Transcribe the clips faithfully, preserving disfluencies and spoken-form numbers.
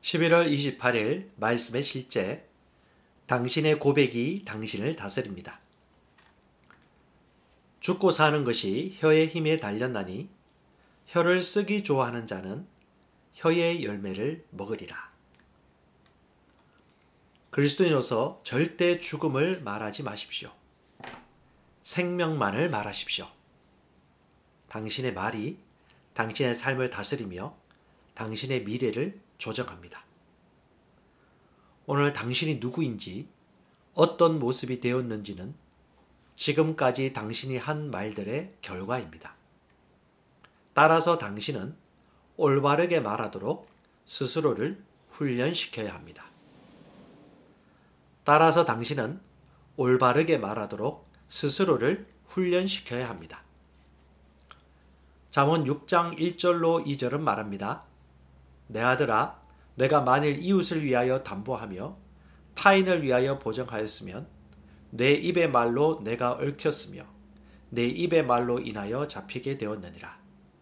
십일월 이십팔일 말씀의 실제. 당신의 고백이 당신을 다스립니다. 죽고 사는 것이 혀의 힘에 달렸나니 혀를 쓰기 좋아하는 자는 혀의 열매를 먹으리라. 그리스도인으로서 절대 죽음을 말하지 마십시오. 생명만을 말하십시오. 당신의 말이 당신의 삶을 다스리며 당신의 미래를 조정합니다. 오늘 당신이 누구인지, 어떤 모습이 되었는지는 지금까지 당신이 한 말들의 결과입니다. 따라서 당신은 올바르게 말하도록 스스로를 훈련시켜야 합니다. 따라서 당신은 올바르게 말하도록 스스로를 훈련시켜야 합니다. 잠언 육 장 일 절로 이 절은 말합니다. 내 아들아, 내가 만일 이웃을 위하여 담보하며 타인을 위하여 보정하였으면 내 입의 말로 내가 얽혔으며 내 입의 말로 인하여 잡히게 되었느니라.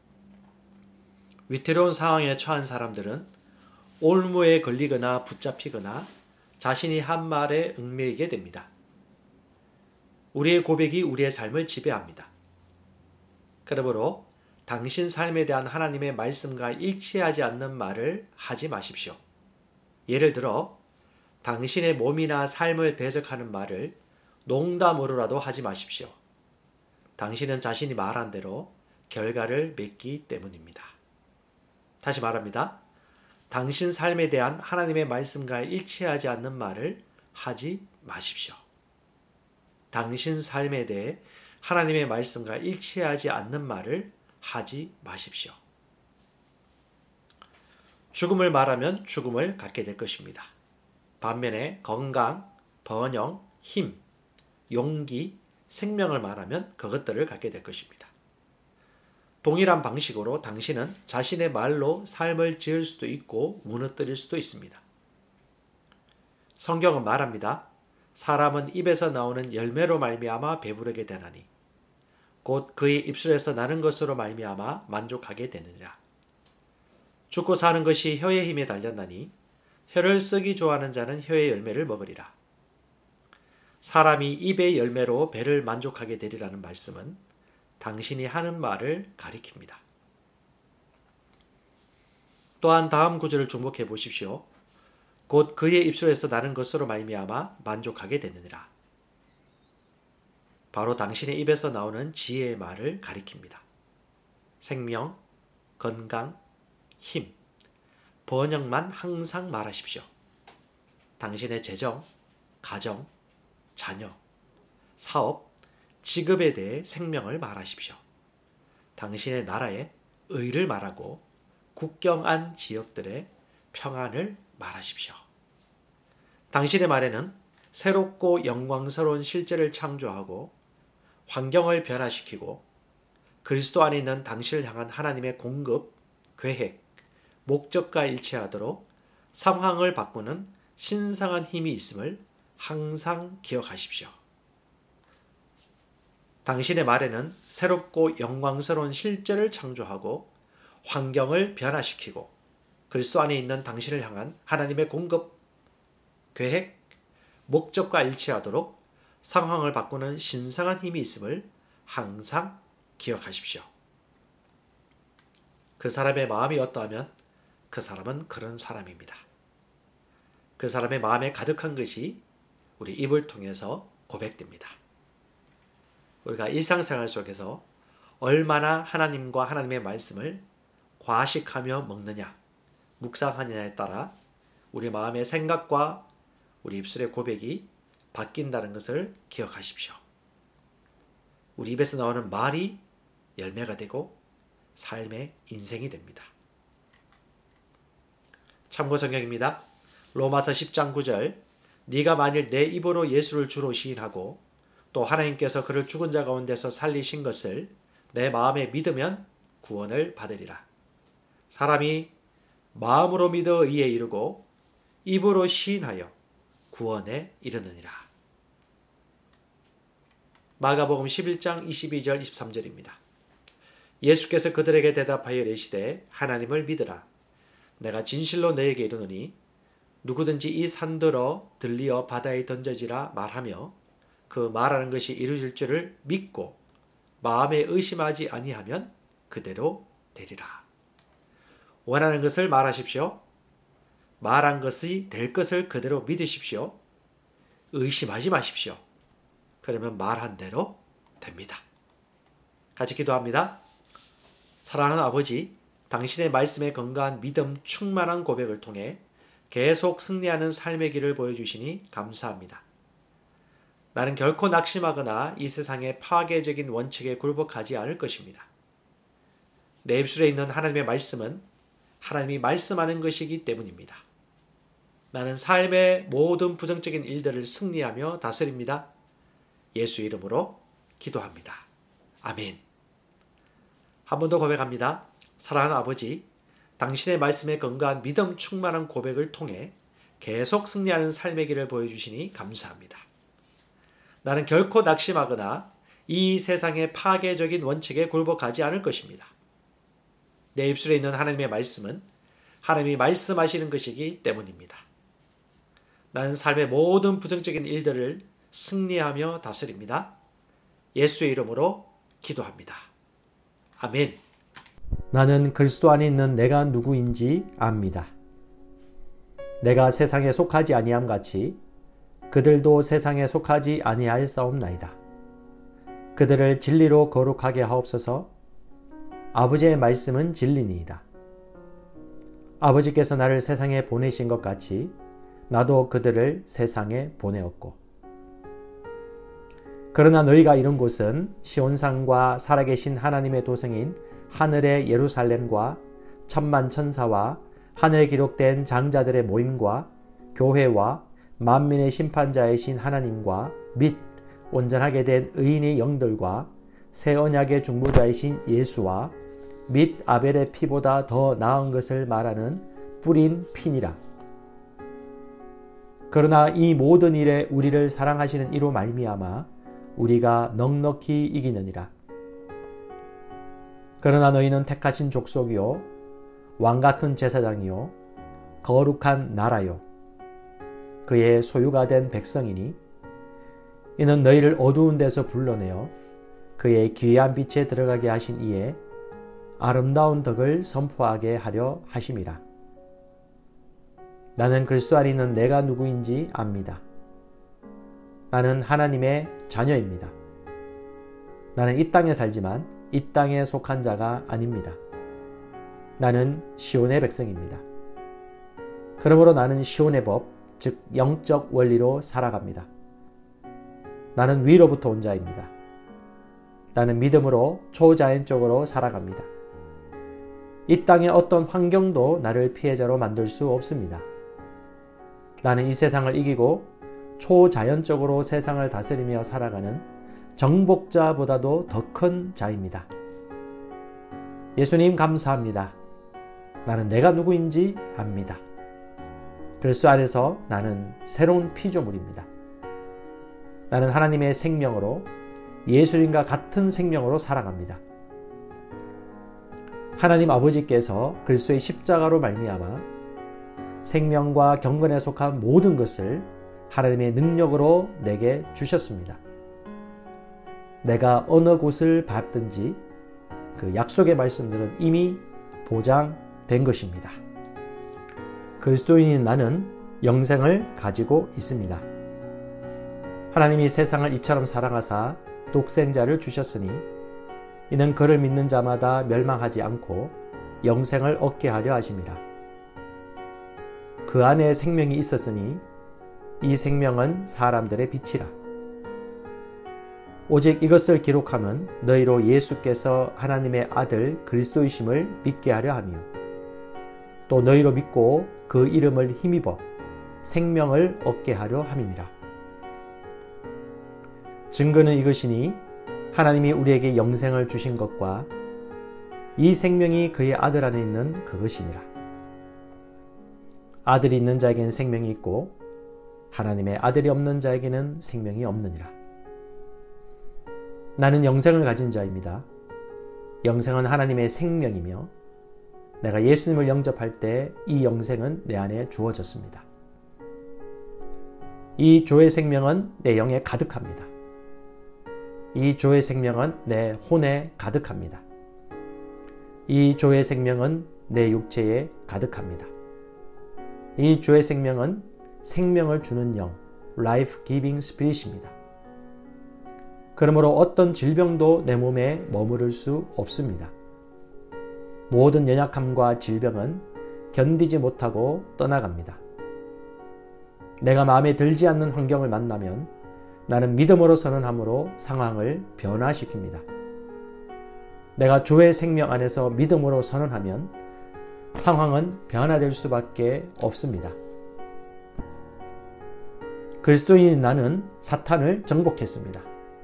위태로운 상황에 처한 사람들은 올무에 걸리거나 붙잡히거나 자신이 한 말에 얽매이게 됩니다. 우리의 고백이 우리의 삶을 지배합니다. 그러므로 당신 삶에 대한 하나님의 말씀과 일치하지 않는 말을 하지 마십시오. 예를 들어 당신의 몸이나 삶을 대적하는 말을 농담으로라도 하지 마십시오. 당신은 자신이 말한 대로 결과를 맺기 때문입니다. 다시 말합니다. 당신 삶에 대한 하나님의 말씀과 일치하지 않는 말을 하지 마십시오. 당신 삶에 대해 하나님의 말씀과 일치하지 않는 말을 하지 마십시오. 죽음을 말하면 죽음을 갖게 될 것입니다. 반면에 건강, 번영, 힘, 용기, 생명을 말하면 그것들을 갖게 될 것입니다. 동일한 방식으로 당신은 자신의 말로 삶을 지을 수도 있고 무너뜨릴 수도 있습니다. 성경은 말합니다. 사람은 입에서 나오는 열매로 말미암아 배부르게 되나니 곧 그의 입술에서 나는 것으로 말미암아 만족하게 되느니라. 죽고 사는 것이 혀의 힘에 달렸나니 혀를 쓰기 좋아하는 자는 혀의 열매를 먹으리라. 사람이 입의 열매로 배를 만족하게 되리라는 말씀은 당신이 하는 말을 가리킵니다. 또한 다음 구절을 주목해 보십시오. 곧 그의 입술에서 나는 것으로 말미암아 만족하게 되느니라. 바로 당신의 입에서 나오는 지혜의 말을 가리킵니다. 생명, 건강, 힘, 번영만 항상 말하십시오. 당신의 재정, 가정, 자녀, 사업, 직업에 대해 생명을 말하십시오. 당신의 나라에 의를 말하고 국경 안 지역들의 평안을 말하십시오. 당신의 말에는 새롭고 영광스러운 실제를 창조하고 환경을 변화시키고 그리스도 안에 있는 당신을 향한 하나님의 공급, 계획, 목적과 일치하도록 상황을 바꾸는 신성한 힘이 있음을 항상 기억하십시오. 당신의 말에는 새롭고 영광스러운 실제를 창조하고 환경을 변화시키고 그리스도 안에 있는 당신을 향한 하나님의 공급, 계획, 목적과 일치하도록 상황을 바꾸는 신성한 힘이 있음을 항상 기억하십시오. 그 사람의 마음이 어떠하면 그 사람은 그런 사람입니다. 그 사람의 마음에 가득한 것이 우리 입을 통해서 고백됩니다. 우리가 일상생활 속에서 얼마나 하나님과 하나님의 말씀을 과식하며 먹느냐, 묵상하느냐에 따라 우리 마음의 생각과 우리 입술의 고백이 바뀐다는 것을 기억하십시오. 우리 입에서 나오는 말이 열매가 되고 삶의 인생이 됩니다. 참고 성경입니다. 로마서 십 장 구 절. 네가 만일 내 입으로 예수를 주로 시인하고 또 하나님께서 그를 죽은 자 가운데서 살리신 것을 내 마음에 믿으면 구원을 받으리라. 사람이 마음으로 믿어 의에 이르고 입으로 시인하여 구원에 이르느니라. 마가복음 십일 장 이십이 절 이십삼 절입니다. 예수께서 그들에게 대답하여 이르시되 하나님을 믿으라. 내가 진실로 너에게 이르노니 누구든지 이 산들어 들리어 바다에 던져지라 말하며 그 말하는 것이 이루어질 줄을 믿고 마음에 의심하지 아니하면 그대로 되리라. 원하는 것을 말하십시오. 말한 것이 될 것을 그대로 믿으십시오. 의심하지 마십시오. 그러면 말한 대로 됩니다. 같이 기도합니다. 사랑하는 아버지, 당신의 말씀에 건강한 믿음 충만한 고백을 통해 계속 승리하는 삶의 길을 보여주시니 감사합니다. 나는 결코 낙심하거나 이 세상의 파괴적인 원칙에 굴복하지 않을 것입니다. 내 입술에 있는 하나님의 말씀은 하나님이 말씀하는 것이기 때문입니다. 나는 삶의 모든 부정적인 일들을 승리하며 다스립니다. 예수 이름으로 기도합니다. 아멘. 한 번 더 고백합니다. 사랑하는 아버지, 당신의 말씀에 건강한 믿음 충만한 고백을 통해 계속 승리하는 삶의 길을 보여주시니 감사합니다. 나는 결코 낙심하거나 이 세상의 파괴적인 원칙에 굴복하지 않을 것입니다. 내 입술에 있는 하나님의 말씀은 하나님이 말씀하시는 것이기 때문입니다. 나는 삶의 모든 부정적인 일들을 승리하며 다스립니다. 예수의 이름으로 기도합니다. 아멘. 나는 그리스도 안에 있는 내가 누구인지 압니다. 내가 세상에 속하지 아니함 같이 그들도 세상에 속하지 아니할 싸움나이다. 그들을 진리로 거룩하게 하옵소서. 아버지의 말씀은 진리니이다. 아버지께서 나를 세상에 보내신 것 같이 나도 그들을 세상에 보내었고, 그러나 너희가 이룬 곳은 시온산과 살아계신 하나님의 도성인 하늘의 예루살렘과 천만 천사와 하늘에 기록된 장자들의 모임과 교회와 만민의 심판자이신 하나님과 및 온전하게 된 의인의 영들과 새 언약의 중보자이신 예수와 및 아벨의 피보다 더 나은 것을 말하는 뿌린 피니라. 그러나 이 모든 일에 우리를 사랑하시는 이로 말미암아 우리가 넉넉히 이기느니라. 그러나 너희는 택하신 족속이요 왕같은 제사장이요 거룩한 나라요 그의 소유가 된 백성이니 이는 너희를 어두운 데서 불러내어 그의 귀한 빛에 들어가게 하신 이에 아름다운 덕을 선포하게 하려 하심이라. 나는 그리스도 안에 있는 내가 누구인지 압니다. 나는 하나님의 자녀입니다. 나는 이 땅에 살지만 이 땅에 속한 자가 아닙니다. 나는 시온의 백성입니다. 그러므로 나는 시온의 법, 즉 영적 원리로 살아갑니다. 나는 위로부터 온 자입니다. 나는 믿음으로 초자연적으로 살아갑니다. 이 땅의 어떤 환경도 나를 피해자로 만들 수 없습니다. 나는 이 세상을 이기고 초자연적으로 세상을 다스리며 살아가는 정복자보다도 더 큰 자입니다. 예수님 감사합니다. 나는 내가 누구인지 압니다. 그리스도 안에서 나는 새로운 피조물입니다. 나는 하나님의 생명으로 예수님과 같은 생명으로 살아갑니다. 하나님 아버지께서 그리스도의 십자가로 말미암아 생명과 경건에 속한 모든 것을 하나님의 능력으로 내게 주셨습니다. 내가 어느 곳을 밟든지 그 약속의 말씀들은 이미 보장된 것입니다. 그리스도인인 나는 영생을 가지고 있습니다. 하나님이 세상을 이처럼 사랑하사 독생자를 주셨으니 이는 그를 믿는 자마다 멸망하지 않고 영생을 얻게 하려 하심이라. 그 안에 생명이 있었으니 이 생명은 사람들의 빛이라. 오직 이것을 기록함은 너희로 예수께서 하나님의 아들 그리스도이심을 믿게 하려 하며 또 너희로 믿고 그 이름을 힘입어 생명을 얻게 하려 함이니라. 증거는 이것이니 하나님이 우리에게 영생을 주신 것과 이 생명이 그의 아들 안에 있는 그것이니라. 아들이 있는 자에게는 생명이 있고 하나님의 아들이 없는 자에게는 생명이 없느니라. 나는 영생을 가진 자입니다. 영생은 하나님의 생명이며 내가 예수님을 영접할 때 이 영생은 내 안에 주어졌습니다. 이 조의 생명은 내 영에 가득합니다. 이 조의 생명은 내 혼에 가득합니다. 이 조의 생명은 내 육체에 가득합니다. 이 조의 생명은 생명을 주는 영, Life Giving Spirit입니다. 그러므로 어떤 질병도 내 몸에 머무를 수 없습니다. 모든 연약함과 질병은 견디지 못하고 떠나갑니다. 내가 마음에 들지 않는 환경을 만나면 나는 믿음으로 선언함으로 상황을 변화시킵니다. 내가 조의 생명 안에서 믿음으로 선언하면 상황은 변화될 수밖에 없습니다. 그리스도인인 나는 사탄을 정복했습니다.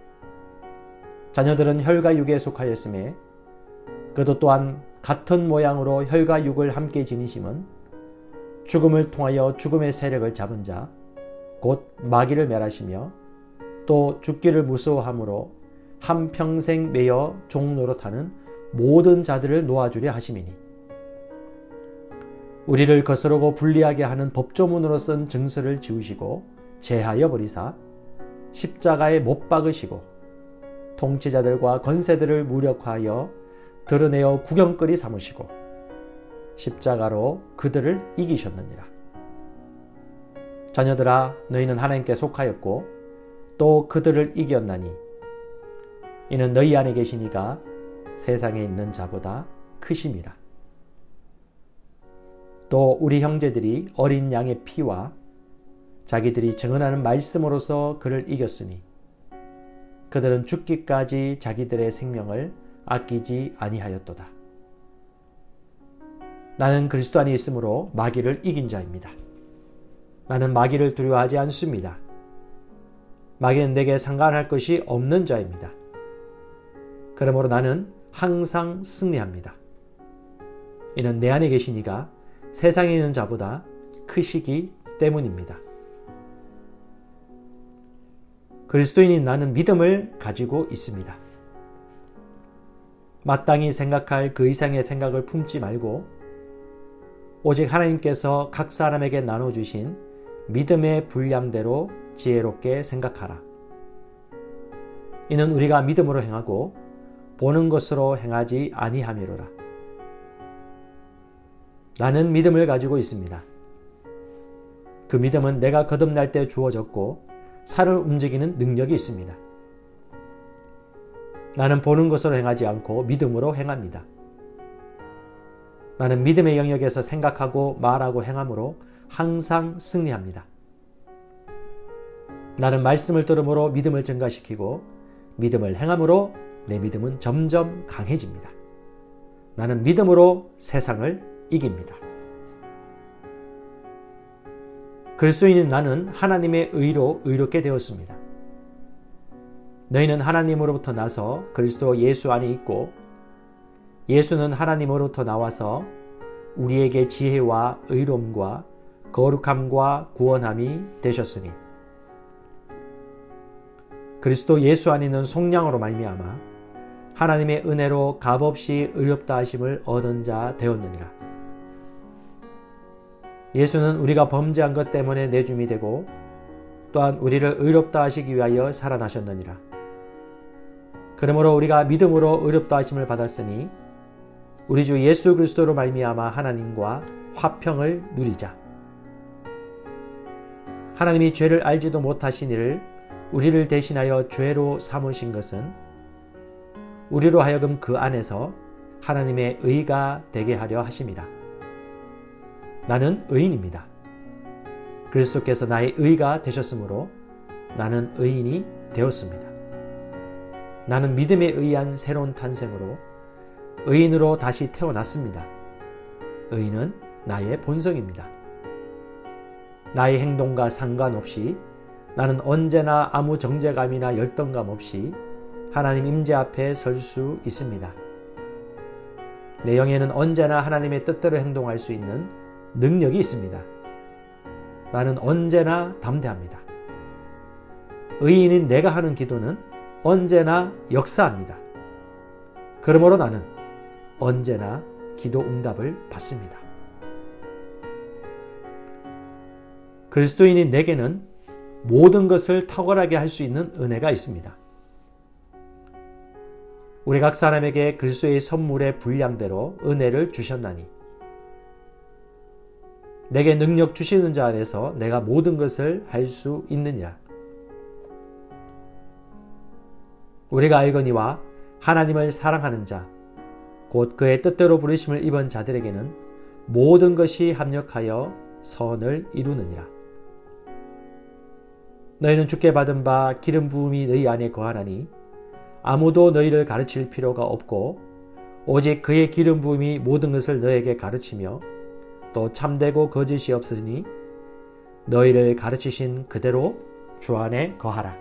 자녀들은 혈과 육에 속하였음에 그도 또한 같은 모양으로 혈과 육을 함께 지니심은 죽음을 통하여 죽음의 세력을 잡은 자, 곧 마귀를 멸하시며 또 죽기를 무서워함으로 한평생 매여 종노릇하는 모든 자들을 놓아주려 하심이니 우리를 거스르고 불리하게 하는 법조문으로 쓴 증서를 지우시고 제하여 버리사 십자가에 못 박으시고 통치자들과 권세들을 무력화하여 드러내어 구경거리 삼으시고 십자가로 그들을 이기셨느니라. 자녀들아, 너희는 하나님께 속하였고 또 그들을 이겼나니 이는 너희 안에 계신 이가 세상에 있는 자보다 크심이라. 또 우리 형제들이 어린 양의 피와 자기들이 증언하는 말씀으로서 그를 이겼으니 그들은 죽기까지 자기들의 생명을 아끼지 아니하였도다. 나는 그리스도 안에 있으므로 마귀를 이긴 자입니다. 나는 마귀를 두려워하지 않습니다. 마귀는 내게 상관할 것이 없는 자입니다. 그러므로 나는 항상 승리합니다. 이는 내 안에 계신 이가 세상에 있는 자보다 크시기 때문입니다. 그리스도인인 나는 믿음을 가지고 있습니다. 마땅히 생각할 그 이상의 생각을 품지 말고 오직 하나님께서 각 사람에게 나눠주신 믿음의 분량대로 지혜롭게 생각하라. 이는 우리가 믿음으로 행하고 보는 것으로 행하지 아니함이로라. 나는 믿음을 가지고 있습니다. 그 믿음은 내가 거듭날 때 주어졌고 살을 움직이는 능력이 있습니다. 나는 보는 것으로 행하지 않고 믿음으로 행합니다. 나는 믿음의 영역에서 생각하고 말하고 행함으로 항상 승리합니다. 나는 말씀을 들음으로 믿음을 증가시키고 믿음을 행함으로 내 믿음은 점점 강해집니다. 나는 믿음으로 세상을 이깁니다. 그리스도인인 나는 하나님의 의로 의롭게 되었습니다. 너희는 하나님으로부터 나서 그리스도 예수 안에 있고 예수는 하나님으로부터 나와서 우리에게 지혜와 의로움과 거룩함과 구원함이 되셨으니 그리스도 예수 안에 있는 속량으로 말미암아 하나님의 은혜로 값없이 의롭다 하심을 얻은 자 되었느니라. 예수는 우리가 범죄한 것 때문에 내줌이 되고 또한 우리를 의롭다 하시기 위하여 살아나셨느니라. 그러므로 우리가 믿음으로 의롭다 하심을 받았으니 우리 주 예수 그리스도로 말미암아 하나님과 화평을 누리자. 하나님이 죄를 알지도 못하신 이를 우리를 대신하여 죄로 삼으신 것은 우리로 하여금 그 안에서 하나님의 의가 되게 하려 하심이라. 나는 의인입니다. 그리스도께서 나의 의가 되셨으므로 나는 의인이 되었습니다. 나는 믿음에 의한 새로운 탄생으로 의인으로 다시 태어났습니다. 의인은 나의 본성입니다. 나의 행동과 상관없이 나는 언제나 아무 정죄감이나 열등감 없이 하나님 임재 앞에 설 수 있습니다. 내 영에는 언제나 하나님의 뜻대로 행동할 수 있는 능력이 있습니다. 나는 언제나 담대합니다. 의인인 내가 하는 기도는 언제나 역사합니다. 그러므로 나는 언제나 기도 응답을 받습니다. 그리스도인인 내게는 모든 것을 탁월하게 할 수 있는 은혜가 있습니다. 우리 각 사람에게 그리스도의 선물의 분량대로 은혜를 주셨나니 내게 능력 주시는 자 안에서 내가 모든 것을 할 수 있느니라. 우리가 알거니와 하나님을 사랑하는 자, 곧 그의 뜻대로 부르심을 입은 자들에게는 모든 것이 합력하여 선을 이루느니라. 너희는 주께 받은 바 기름 부음이 너희 안에 거하나니 아무도 너희를 가르칠 필요가 없고 오직 그의 기름 부음이 모든 것을 너에게 가르치며 또 참되고 거짓이 없으니 너희를 가르치신 그대로 주 안에 거하라.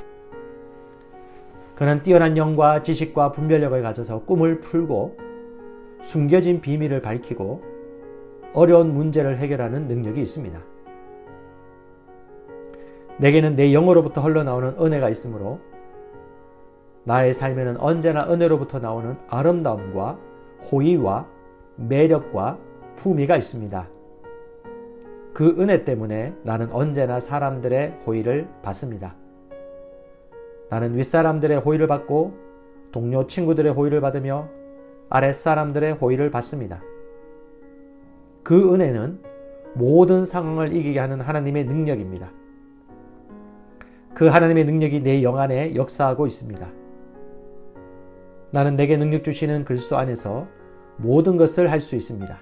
그는 뛰어난 영과 지식과 분별력을 가져서 꿈을 풀고 숨겨진 비밀을 밝히고 어려운 문제를 해결하는 능력이 있습니다. 내게는 내 영으로부터 흘러나오는 은혜가 있으므로 나의 삶에는 언제나 은혜로부터 나오는 아름다움과 호의와 매력과 품위가 있습니다. 그 은혜 때문에 나는 언제나 사람들의 호의를 받습니다. 나는 윗사람들의 호의를 받고 동료 친구들의 호의를 받으며 아랫사람들의 호의를 받습니다. 그 은혜는 모든 상황을 이기게 하는 하나님의 능력입니다. 그 하나님의 능력이 내 영 안에 역사하고 있습니다. 나는 내게 능력 주시는 그리스도 안에서 모든 것을 할 수 있습니다.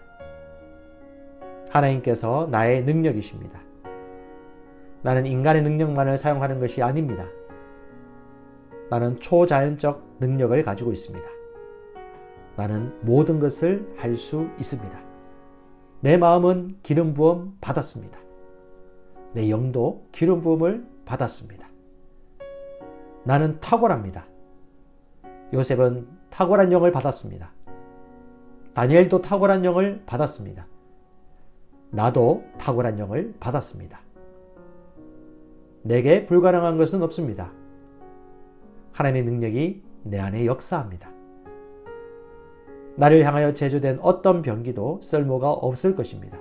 하나님께서 나의 능력이십니다. 나는 인간의 능력만을 사용하는 것이 아닙니다. 나는 초자연적 능력을 가지고 있습니다. 나는 모든 것을 할 수 있습니다. 내 마음은 기름 부음 받았습니다. 내 영도 기름 부음을 받았습니다. 나는 탁월합니다. 요셉은 탁월한 영을 받았습니다. 다니엘도 탁월한 영을 받았습니다. 나도 탁월한 영을 받았습니다. 내게 불가능한 것은 없습니다. 하나님의 능력이 내 안에 역사합니다. 나를 향하여 제조된 어떤 병기도 쓸모가 없을 것입니다.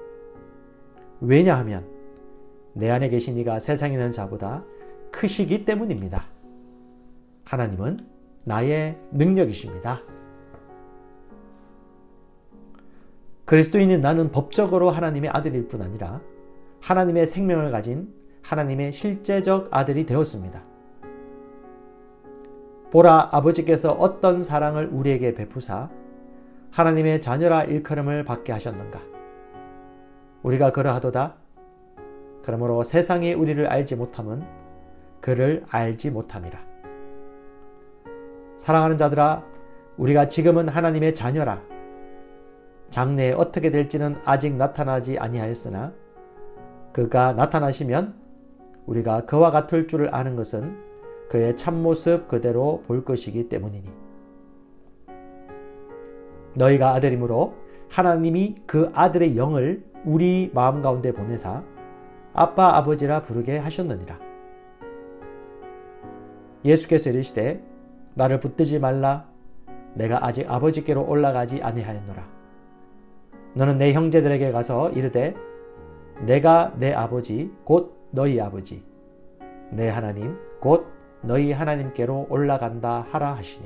왜냐하면 내 안에 계신 이가 세상에 있는 자보다 크시기 때문입니다. 하나님은 나의 능력이십니다. 그리스도인인 나는 법적으로 하나님의 아들일 뿐 아니라 하나님의 생명을 가진 하나님의 실제적 아들이 되었습니다. 보라, 아버지께서 어떤 사랑을 우리에게 베푸사 하나님의 자녀라 일컬음을 받게 하셨는가. 우리가 그러하도다. 그러므로 세상이 우리를 알지 못함은 그를 알지 못함이라. 사랑하는 자들아, 우리가 지금은 하나님의 자녀라. 장래에 어떻게 될지는 아직 나타나지 아니하였으나 그가 나타나시면 우리가 그와 같을 줄을 아는 것은 그의 참모습 그대로 볼 것이기 때문이니. 너희가 아들이므로 하나님이 그 아들의 영을 우리 마음 가운데 보내사 아빠 아버지라 부르게 하셨느니라. 예수께서 이르시되 나를 붙들지 말라. 내가 아직 아버지께로 올라가지 아니하였노라. 너는 내 형제들에게 가서 이르되 내가 내 아버지 곧 너희 아버지 내 하나님 곧 너희 하나님께로 올라간다 하라 하시니.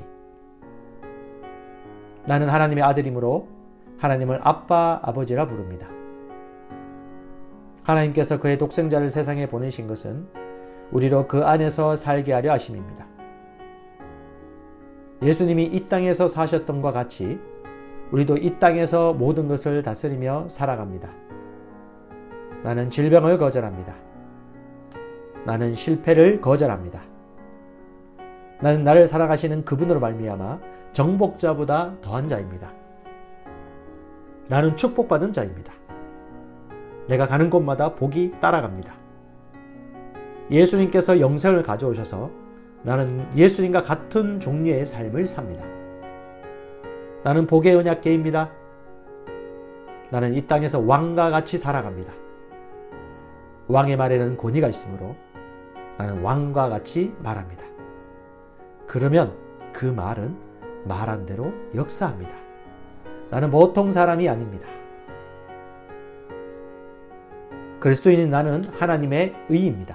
나는 하나님의 아들이므로 하나님을 아빠 아버지라 부릅니다. 하나님께서 그의 독생자를 세상에 보내신 것은 우리로 그 안에서 살게 하려 하심입니다. 예수님이 이 땅에서 사셨던 것과 같이 우리도 이 땅에서 모든 것을 다스리며 살아갑니다. 나는 질병을 거절합니다. 나는 실패를 거절합니다. 나는 나를 사랑하시는 그분으로 말미암아 정복자보다 더한 자입니다. 나는 축복받은 자입니다. 내가 가는 곳마다 복이 따라갑니다. 예수님께서 영생을 가져오셔서 나는 예수님과 같은 종류의 삶을 삽니다. 나는 복의 언약궤입니다. 나는 이 땅에서 왕과 같이 살아갑니다. 왕의 말에는 권위가 있으므로 나는 왕과 같이 말합니다. 그러면 그 말은 말한 대로 역사합니다. 나는 보통 사람이 아닙니다. 그리스도인인 나는 하나님의 의입니다.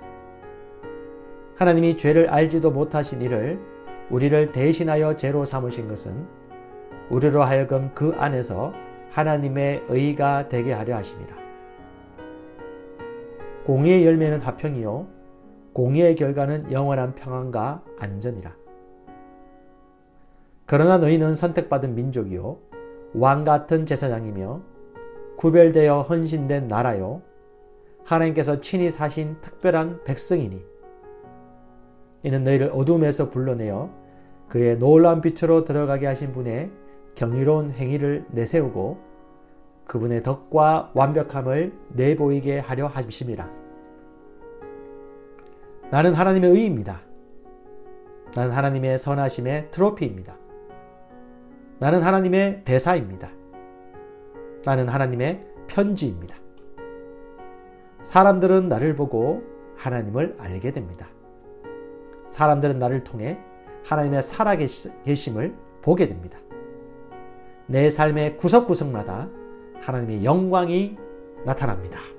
하나님이 죄를 알지도 못하신 이를 우리를 대신하여 죄로 삼으신 것은 우리로 하여금 그 안에서 하나님의 의가 되게 하려 하심이라. 공의의 열매는 화평이요 공의의 결과는 영원한 평안과 안전이라. 그러나 너희는 선택받은 민족이요 왕같은 제사장이며 구별되어 헌신된 나라요 하나님께서 친히 사신 특별한 백성이니 이는 너희를 어둠에서 불러내어 그의 놀라운 빛으로 들어가게 하신 분의 경이로운 행위를 내세우고 그분의 덕과 완벽함을 내보이게 하려 하심이라. 나는 하나님의 의입니다. 나는 하나님의 선하심의 트로피입니다. 나는 하나님의 대사입니다. 나는 하나님의 편지입니다. 사람들은 나를 보고 하나님을 알게 됩니다. 사람들은 나를 통해 하나님의 살아계심을 보게 됩니다. 내 삶의 구석구석마다 하나님의 영광이 나타납니다.